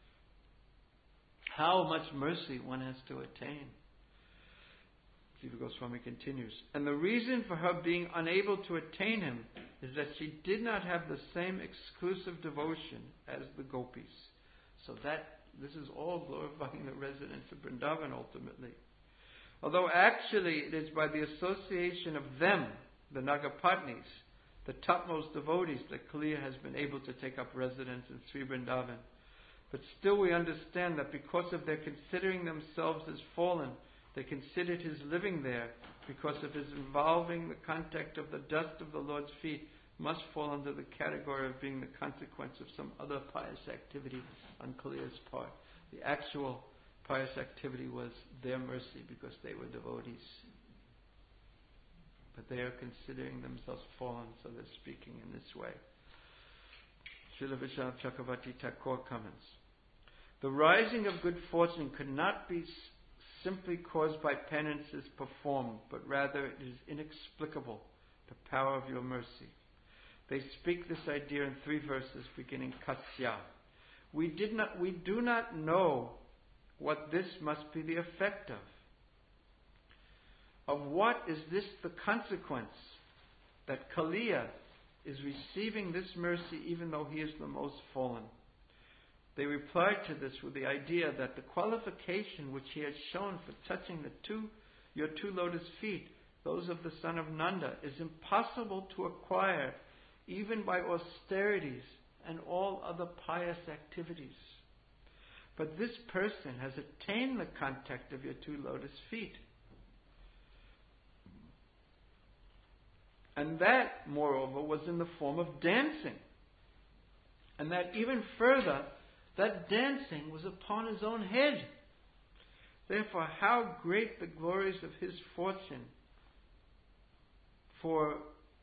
How much mercy one has to attain. Jiva Goswami continues. And the reason for her being unable to attain him is that she did not have the same exclusive devotion as the gopis. So this is all glorifying the residents of Vrindavan ultimately. Although actually it is by the association of them, the Nagapatnis, the topmost devotees, that Kaliya has been able to take up residence in Sri Vrindavan. But still we understand that because of their considering themselves as fallen, they considered his living there, because of his involving the contact of the dust of the Lord's feet, must fall under the category of being the consequence of some other pious activity on Kaliya's part. The actual pious activity was their mercy because they were devotees. But they are considering themselves fallen, so they're speaking in this way. Srila Vishal Chakravarti Thakur comments. The rising of good fortune could not be simply caused by penances performed, but rather it is inexplicable, the power of your mercy. They speak this idea in 3 verses beginning Kasya. We do not know what this must be the effect of. Of what is this the consequence, that Kaliya is receiving this mercy even though he is the most fallen? They replied to this with the idea that the qualification which he has shown for touching your 2 lotus feet, those of the son of Nanda, is impossible to acquire even by austerities and all other pious activities. But this person has attained the contact of your 2 lotus feet. And that, moreover, was in the form of dancing. And that even further, that dancing was upon his own head. Therefore, how great the glories of his fortune for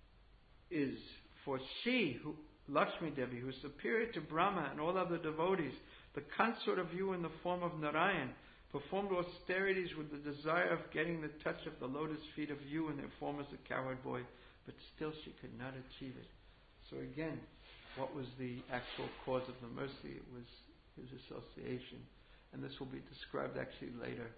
she, Lakshmi Devi, who is superior to Brahma and all other devotees, the consort of you in the form of Narayan, performed austerities with the desire of getting the touch of the lotus feet of you in their form as a cowherd boy, but still she could not achieve it. So again, what was the actual cause of the mercy? It was his association. And this will be described actually later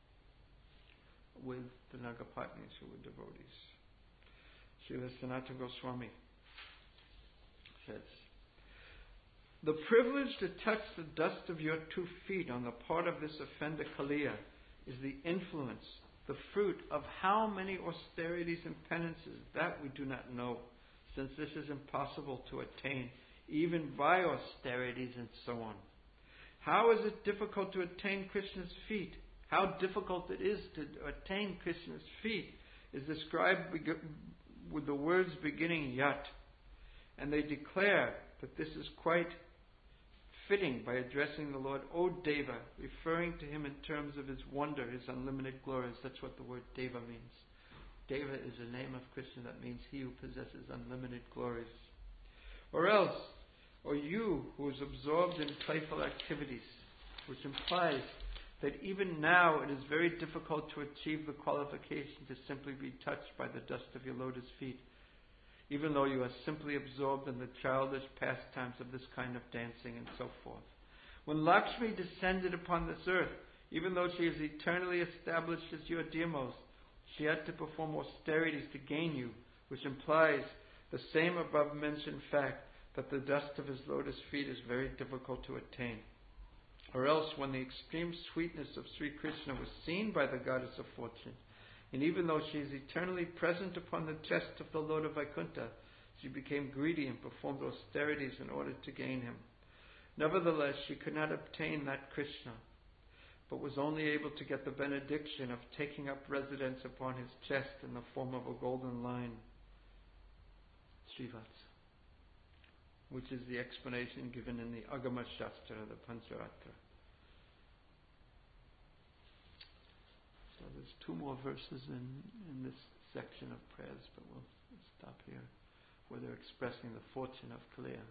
with the Nagapatnis who were devotees. Srila Sanatana Goswami says, the privilege to touch the dust of your 2 feet on the part of this offender Kaliya is the influence, the fruit of how many austerities and penances, that we do not know, since this is impossible to attain, even by austerities and so on. How is it difficult to attain Krishna's feet? How difficult it is to attain Krishna's feet is described with the words beginning Yat. And they declare that this is quite fitting by addressing the Lord, O Deva, referring to him in terms of his wonder, his unlimited glories. That's what the word Deva means. Deva is a name of Krishna that means he who possesses unlimited glories. Or else, or you who is absorbed in playful activities, which implies that even now it is very difficult to achieve the qualification to simply be touched by the dust of your lotus feet, even though you are simply absorbed in the childish pastimes of this kind of dancing and so forth. When Lakshmi descended upon this earth, even though she is eternally established as your dearmost, she had to perform austerities to gain you, which implies the same above mentioned fact that the dust of his lotus feet is very difficult to attain. Or else, when the extreme sweetness of Sri Krishna was seen by the goddess of fortune, and even though she is eternally present upon the chest of the Lord of Vaikuntha, she became greedy and performed austerities in order to gain him. Nevertheless, she could not obtain that Krishna, but was only able to get the benediction of taking up residence upon his chest in the form of a golden line, Srivatsa, which is the explanation given in the Agama Shastra, the Pancharatra. So there's 2 more verses in this section of prayers, but we'll stop here, where they're expressing the fortune of Kaliya.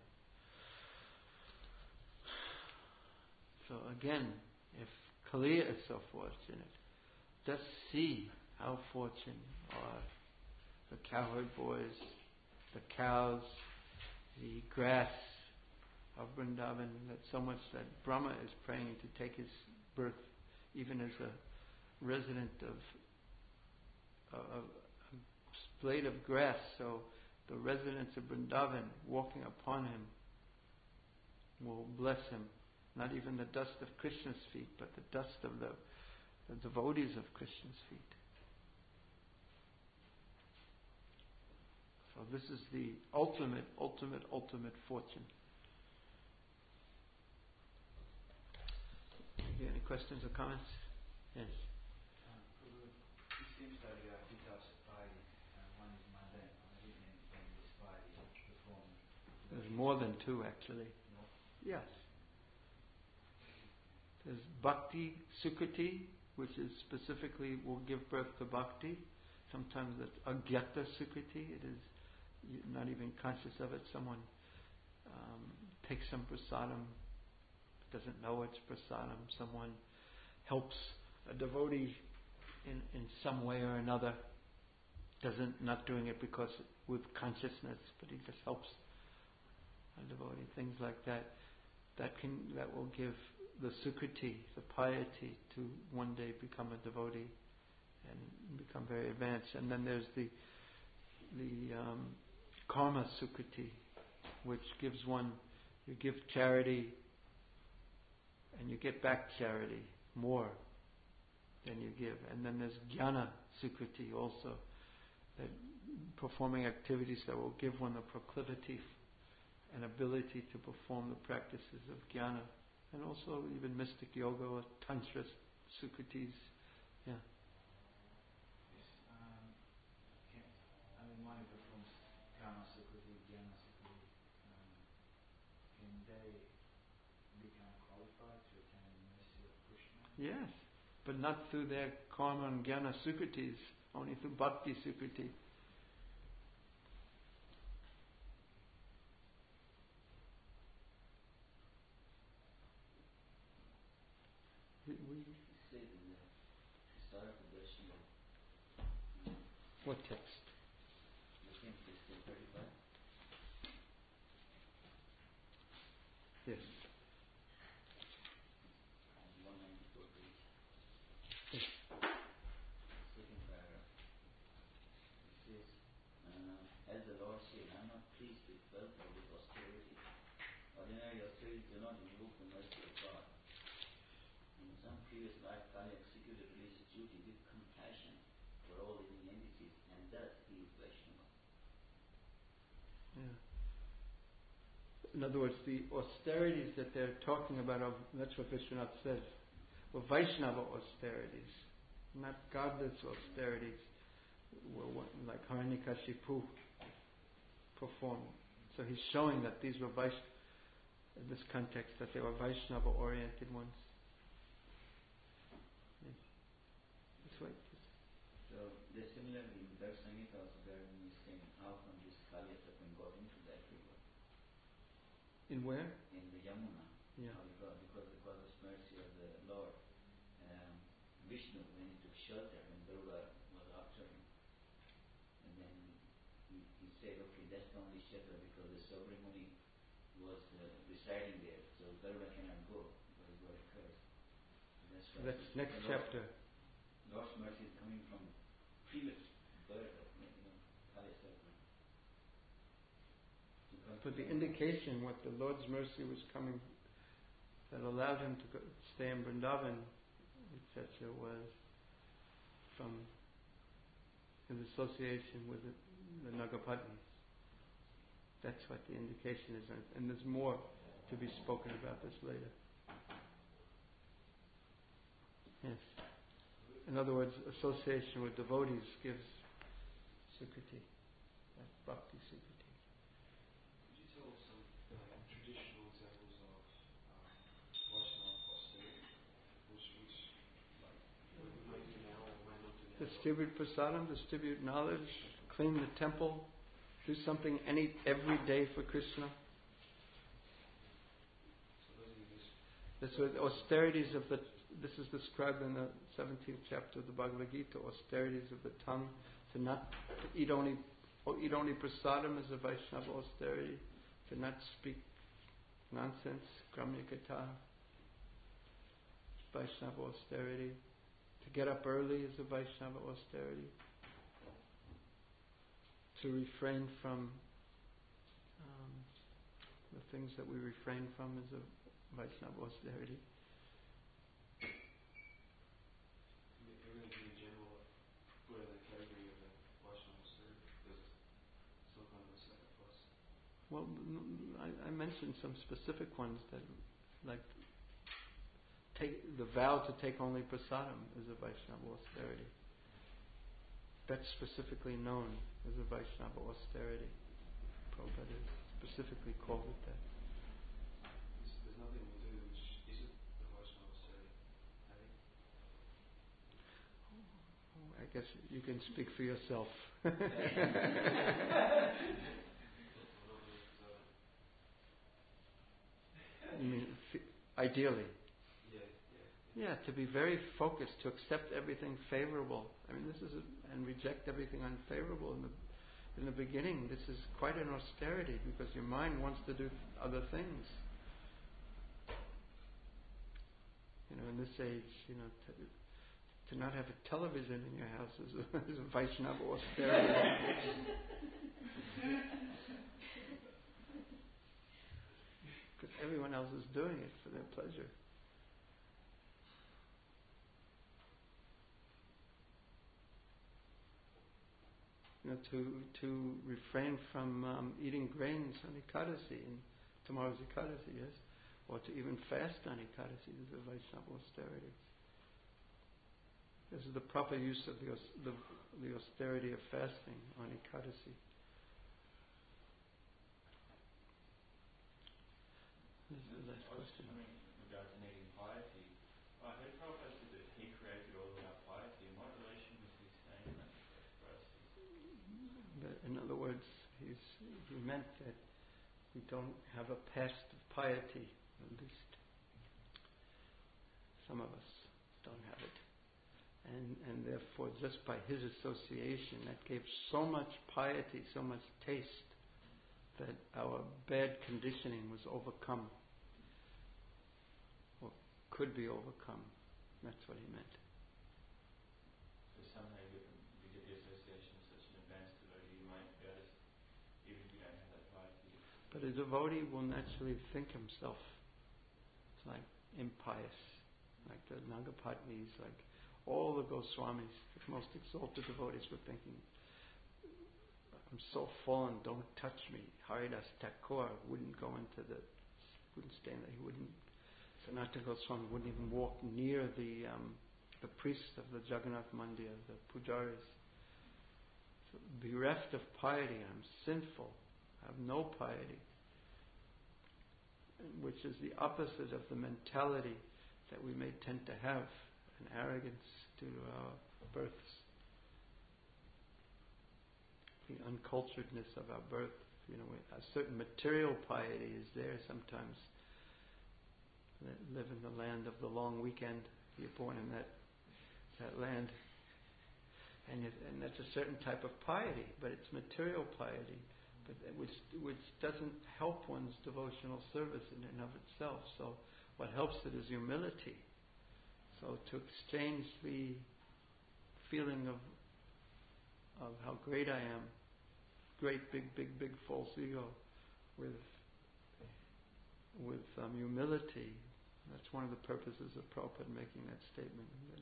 So again, if Kaliya is so fortunate, just see how fortunate are the cowherd boys, the cows, the grass of Vrindavan, that so much that Brahma is praying to take his birth even as a resident of a blade of grass, so the residents of Vrindavan walking upon him will bless him. Not even the dust of Krishna's feet, but the dust of the devotees of Krishna's feet. So this is the ultimate fortune. Any questions or comments? Yes. It seems that there are two types of piety. One is mundane, and this piety performed. There's more than 2 actually. No? Yes. There's bhakti sukriti, which is specifically will give birth to bhakti. Sometimes it's agyata sukriti. It is you're not even conscious of it. Someone takes some prasadam, doesn't know it's prasadam. Someone helps a devotee in some way or another. Not doing it because with consciousness, but he just helps a devotee. Things like that. That will give the sukriti, the piety, to one day become a devotee and become very advanced. And then there's the karma sukriti, which gives one, you give charity and you get back charity more than you give. And then there's jnana sukriti also, that performing activities that will give one the proclivity and ability to perform the practices of jnana. And also even mystic yoga or tantra sukritis. Yeah. Yes. One performs karma sukriti, jnana sukriti. Can they become qualified to attain the mercy of Krishna? Yes, but not through their karma and jnana sukritis, only through bhakti sukriti. It says in the historical version of What text? the same 1635. Yes. 194 page. Yes. Second paragraph. It says, as the Lord said, I am not pleased with wealth or with austerity. Ordinary austerities do not invoke the mercy of God. In some previous life, Kali executed religious duty with compassion for all living entities, and thus he is Vaishnava. Yeah. In other words, the austerities that they're talking about, that's what Vishwanath says, were Vaishnava austerities, not godless austerities, like Hiranyakashipu performed. So he's showing that these were in this context, that they were Vaishnava-oriented ones. Yes. This way. So, similarly, in that Sangeeta also there is saying how come this Kali got into that river? In where? In the Yamuna. Yeah. How he got, because of mercy of the Lord. And shelter when Garuda was after him. And then he said, okay, that's the only shelter because the Subramuni was residing there, so Garuda cannot go because he got a curse. That's why That's next chapter. Lord's mercy is coming from previous birth of Kali Sakura. But the indication what the Lord's mercy was coming, that allowed him to stay in Vrindavan, etc., was from his association with the Nagapatnis. That's what the indication is, and there's more to be spoken about this later. Yes. In other words, association with devotees gives Sukriti, that's bhakti Sukriti. Could you tell us some traditional examples of Vaishnava austerity, which we might do now or might not do now? Distribute prasadam, distribute knowledge, clean the temple, do something every day for Krishna. This is austerities of this is described in the 17th chapter of the Bhagavad Gita. Austerities of the tongue, to eat only prasadam is a Vaishnava austerity. To not speak nonsense, gramyakata, Vaishnava austerity. To get up early is a Vaishnava austerity. To refrain from the things that we refrain from is a Vaishnava austerity. Everything in general put in the category of a Vaishnava austerity because some kind of a sacrifice. Well, I mentioned some specific ones that, like, take the vow to take only prasadam is a Vaishnava austerity. That's specifically known as a Vaishnava austerity. Prabhupada has specifically called it that. There's nothing we do which isn't the Vaishnava austerity. I guess you can speak for yourself. I mean, ideally. Yeah, to be very focused, to accept everything favorable. I mean, and reject everything unfavorable. In the beginning, this is quite an austerity because your mind wants to do other things. In this age, to not have a television in your house is a Vaishnava austerity. Because everyone else is doing it for their pleasure. To refrain from eating grains on Ekadasi, and tomorrow's Ekadasi, yes? Or to even fast on Ekadasi is a Vaishnava austerity. This is the proper use of the austerity of fasting on Ekadasi. This is the last question. Regarding piety, I heard Prabhupada said that he created all of our piety. In what relation was he saying that for us? In other words, he meant that we don't have a past of piety, at least some of us don't have it. And therefore, just by his association, that gave so much piety, so much taste, that our bad conditioning was overcome, or could be overcome. That's what he meant. So somehow you get the association of such an advanced devotee, you might be able to, even if you don't have that piety. But a devotee will naturally think himself like impious, like the Nagapatnis, like all the Goswamis, the most exalted devotees were thinking, I'm so fallen, don't touch me. Haridas Thakur wouldn't stand there, Sanatana Goswami wouldn't even walk near the priest of the Jagannath Mandir, the pujaris. So bereft of piety, I'm sinful, I have no piety. Which is the opposite of the mentality that we may tend to have, an arrogance due to our births, the unculturedness of our birth. A certain material piety is there sometimes. Live in the land of the long weekend. You're born in that land. And that's a certain type of piety, but it's material piety, but which doesn't help one's devotional service in and of itself. So what helps it is humility. So to exchange the feeling of how great I am, great big false ego, with humility. That's one of the purposes of Prabhupada making that statement. Okay,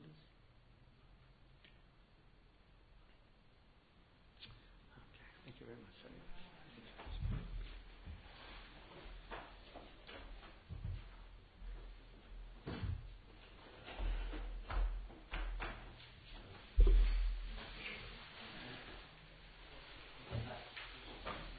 thank you very much.